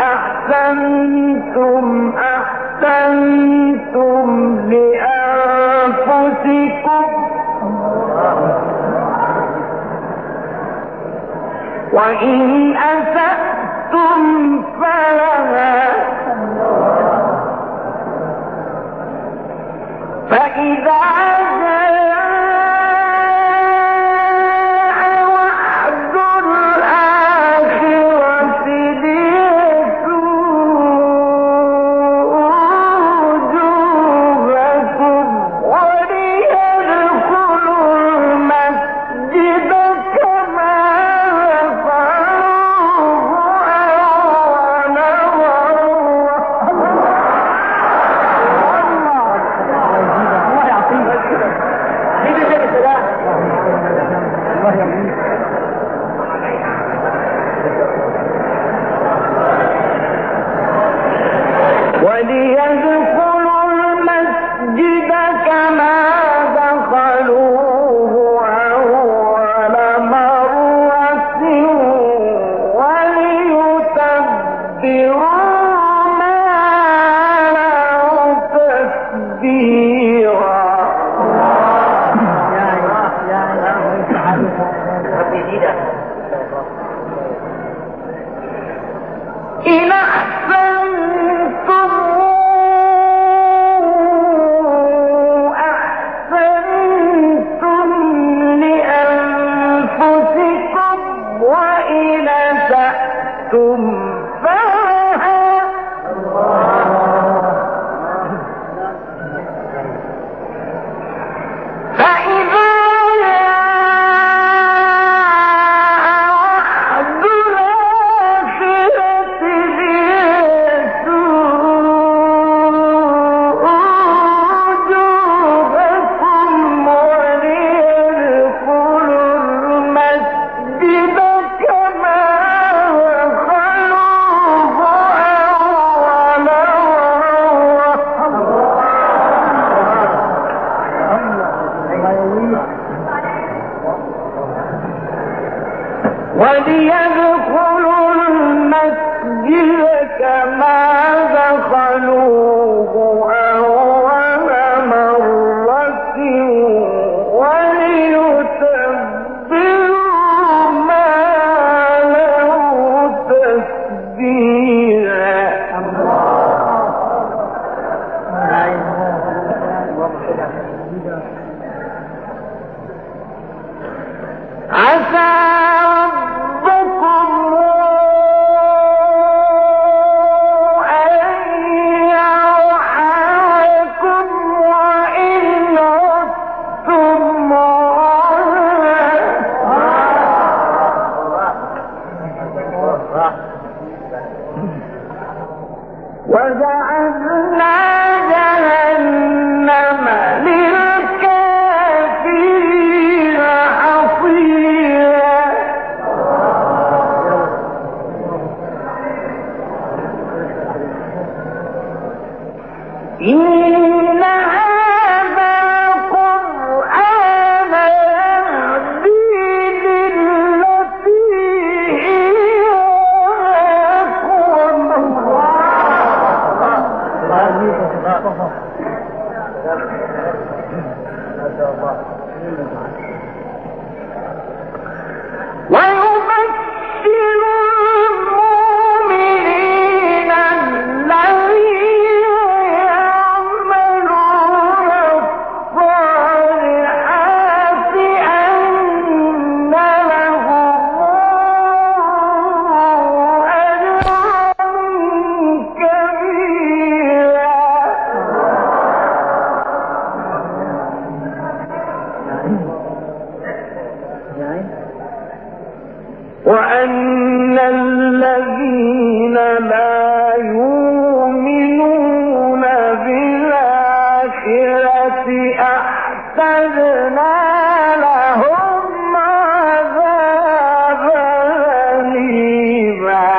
أحسنتم أحسنتم لأنفسكم وإن أسأتم فلها فإذا وليدخلوا المسجد كما دخلوه أول مرة وليتبروا ما له تتبيرا. عسى وجعلنا جهنم للكافرين حصيرا. إن هذا القرآن يهدي للتي هي أقوم. ويبشر المؤمنين الذين يعملون الصالحات أن لهم أجرا كبيرا. وأن الذين لا يؤمنون بالآخرة أعتدنا لهم عذابا أليما.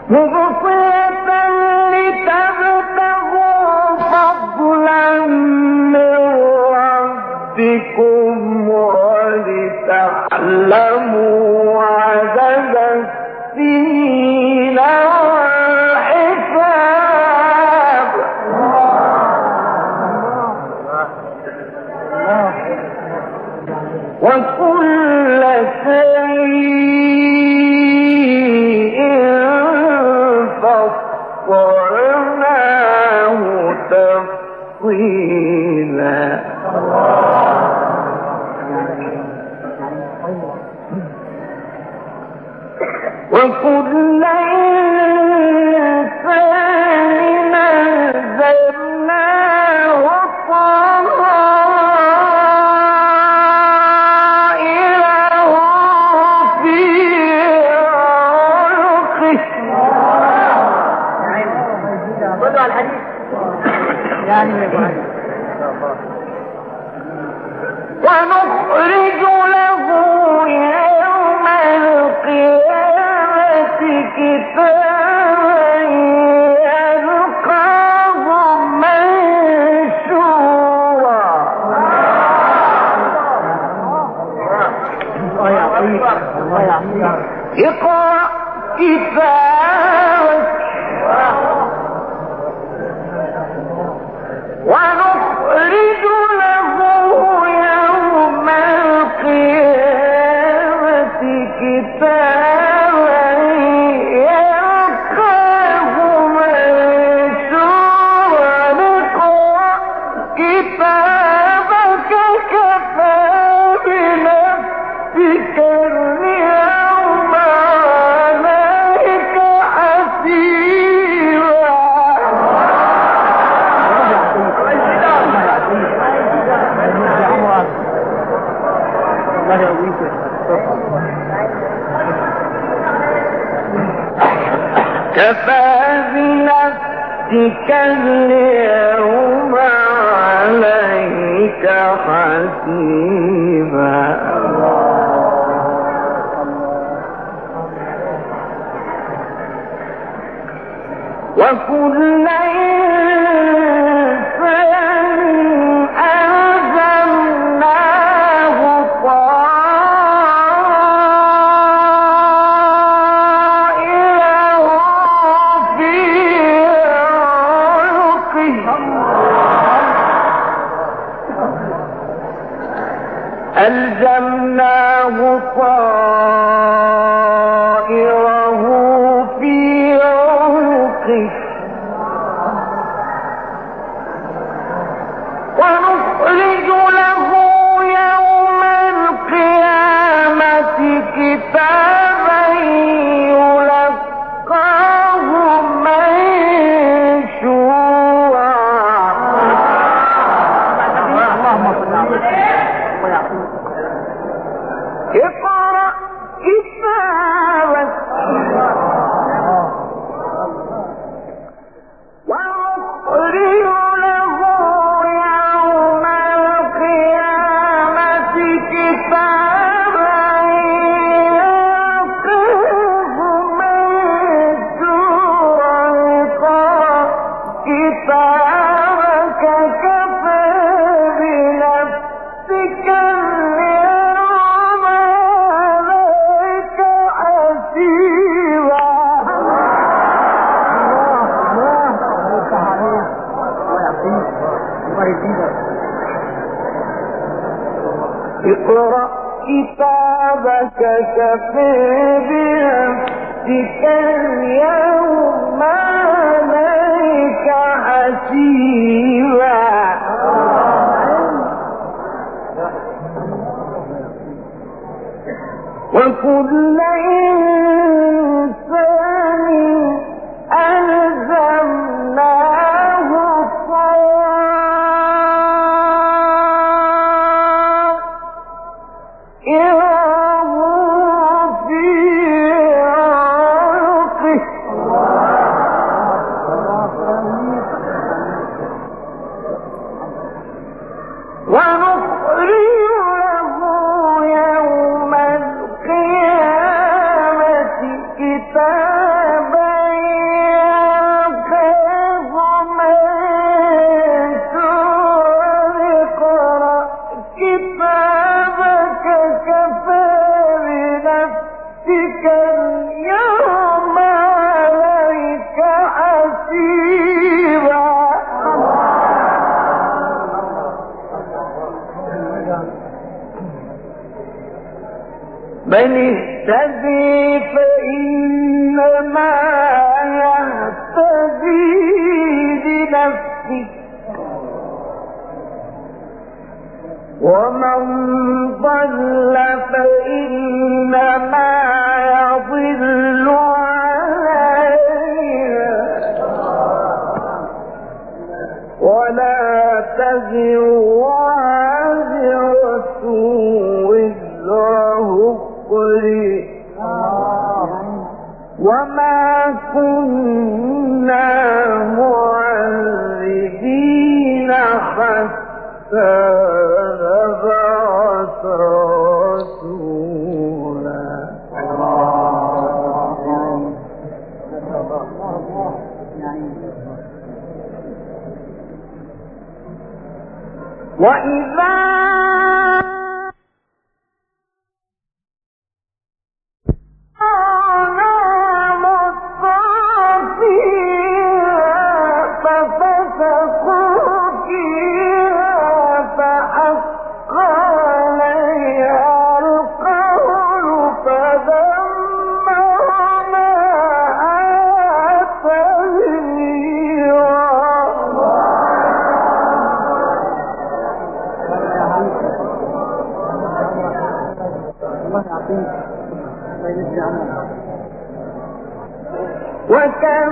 مبصرة لتبتغوا فضلا من ربكم ولتعلموا عدد السنين والحساب وكل شيء فصلناه تفصيلا وكل إنسان نزلناه طائره في عنقه خذوا على الحديث يعني ونخرج له يوم القيامة كتابا يلقاه منشورا اقرأ كتابك ونخرج له يوم القيامة كتابا يلقاه منشورا اقرأ كتابك كفى بنفسك اليوم عليك حسيبا كفى بنفسك اليوم عليك حسيبا وكل إنسان ألزمناه طائره في عنقه ألزمناه طائره في عنقه ونخرج له يوم القيامة كتابا يلقاه منشورا اقرأ كتابك ونخرج له يوم القيامة كتابا يلقاه منشورا اقرأ كتابك كفى بنفسك اليوم عليك حسيبا اقرأ كتابك كفى بنفسك اليوم عليك حسيبا وكل إنسان ألزمناه طائره في عنقه ونخرج له يوم القيامة كتابا من اهتدي فإنما يهتدي لنفسه ومن ضل فإنما يضل عليها ولا تزر وازرة وزر أخرى وما كنا معذبين حتى نبعث رسولا. وإذا وكم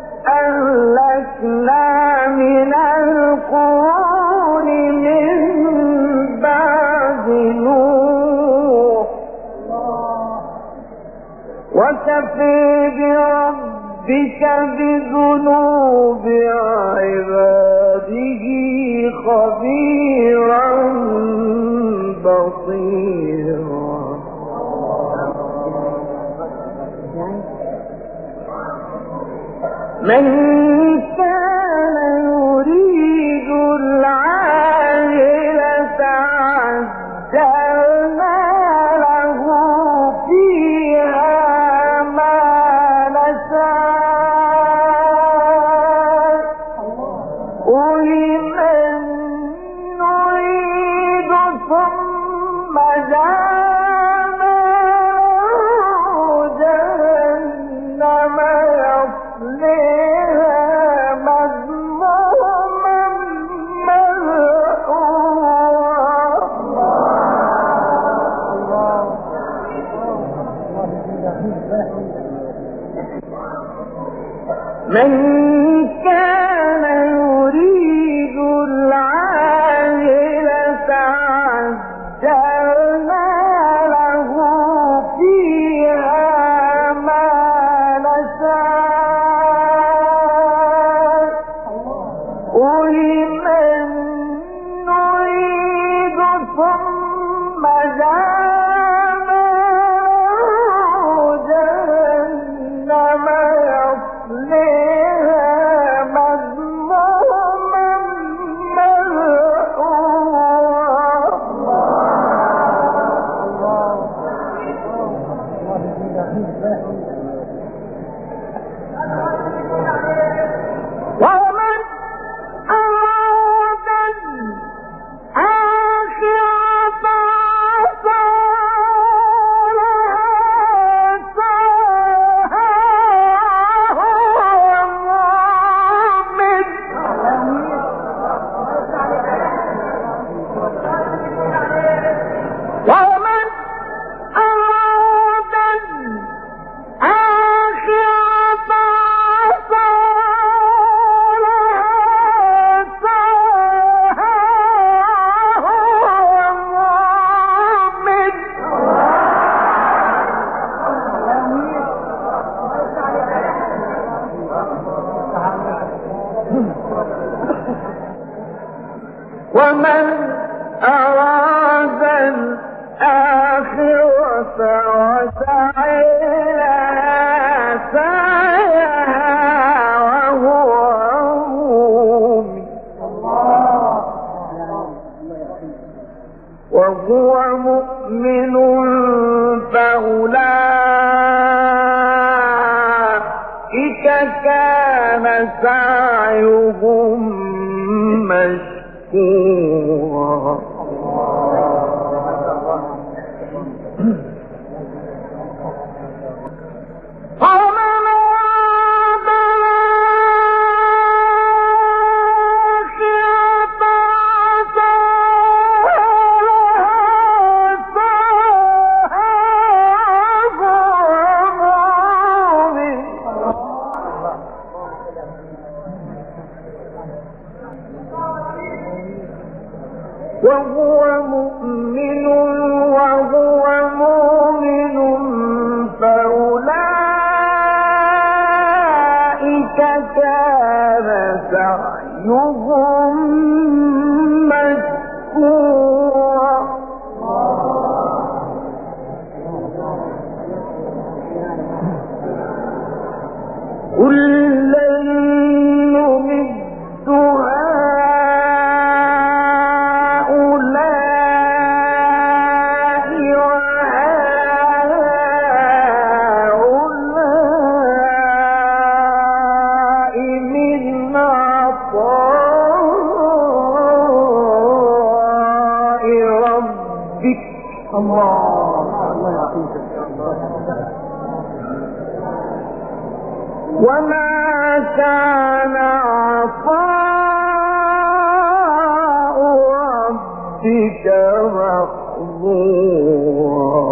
أهلكنا من القرون من بعد نوح وكفى بربك بذنوب عباده خبيرا بصيرا. من كان يريد العاجلة عجلنا له فيها ما نشاء ولمن نريد ثم جعلنا جهنم من كان يريد العاجلة عجلنا له فيها ما نشاء ولمن نريد ثم جعلنا جهنم ومن أراد الآخرة وسعى لها سعيها وهو مؤمن فأولئك كان سعيهم مشكورا. وهو مؤمن فأولئك كان سعيهم مشكورا كلا نمد هؤلاء وهؤلاء من عطاء ربك الله يعطيك وما كان عطاء ربك محظورا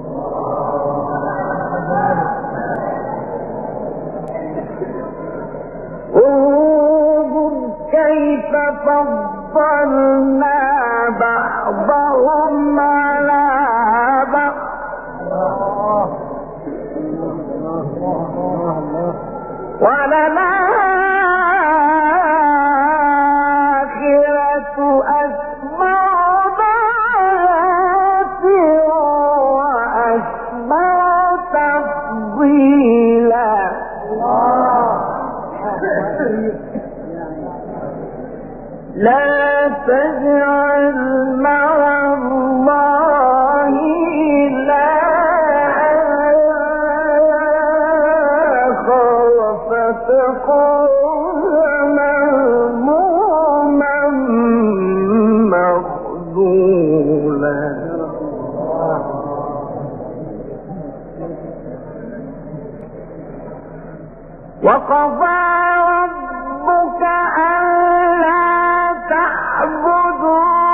انظر كيف فضلنا بعضهم على بعض وللآخرة أسمع وأسمع تفضيلا لا تجعل مع الله إلها آخر فتكون مذموما مخذولا وقضى ربك ألا تعبدوا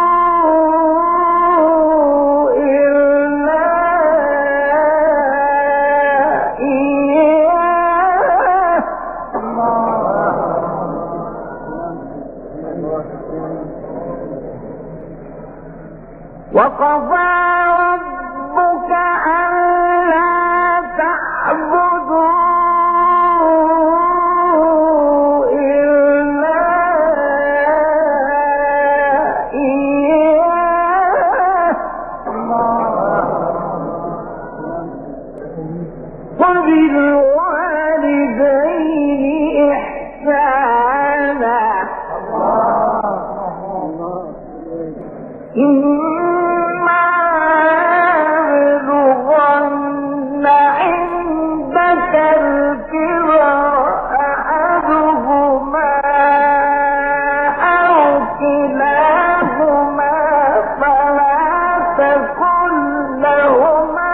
إلا إياه وقضى ربك ألا تعبدوا وبالوالدين إحسانا إما يبلغن عندك الكبر أحدهما أو كلاهما فلا تقل لهما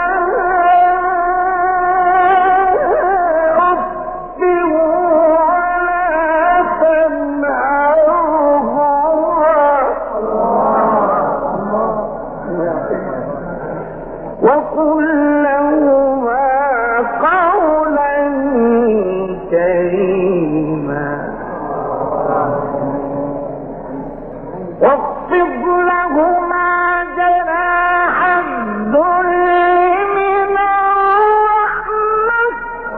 وقل لهما قولا كريما واخفض لهما جناح الذل من الرحمة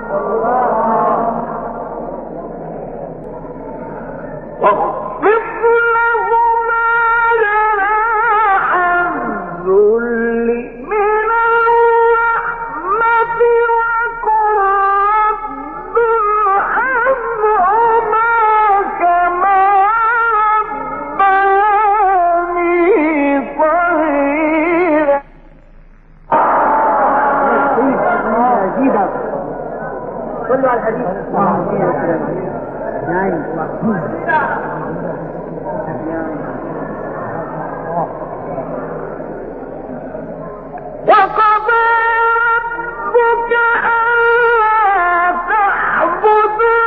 واخفض لهما جناح الذل من الرحمة وقل رب ارحمهما كما ربياني صغيرا كله على الحديث وقضى ربك ألا تعبدوا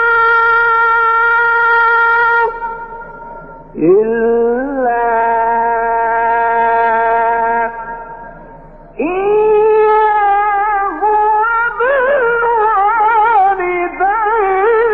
إلا إياه وبالوالدين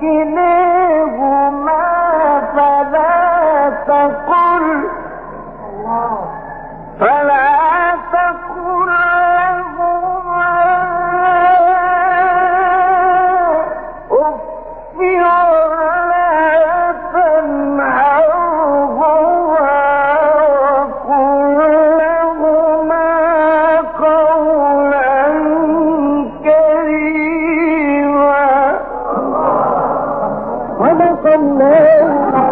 كليهما فلا تقل لهما أف ولا تنهرهما وقل لهما قولا كريما. صدق الله.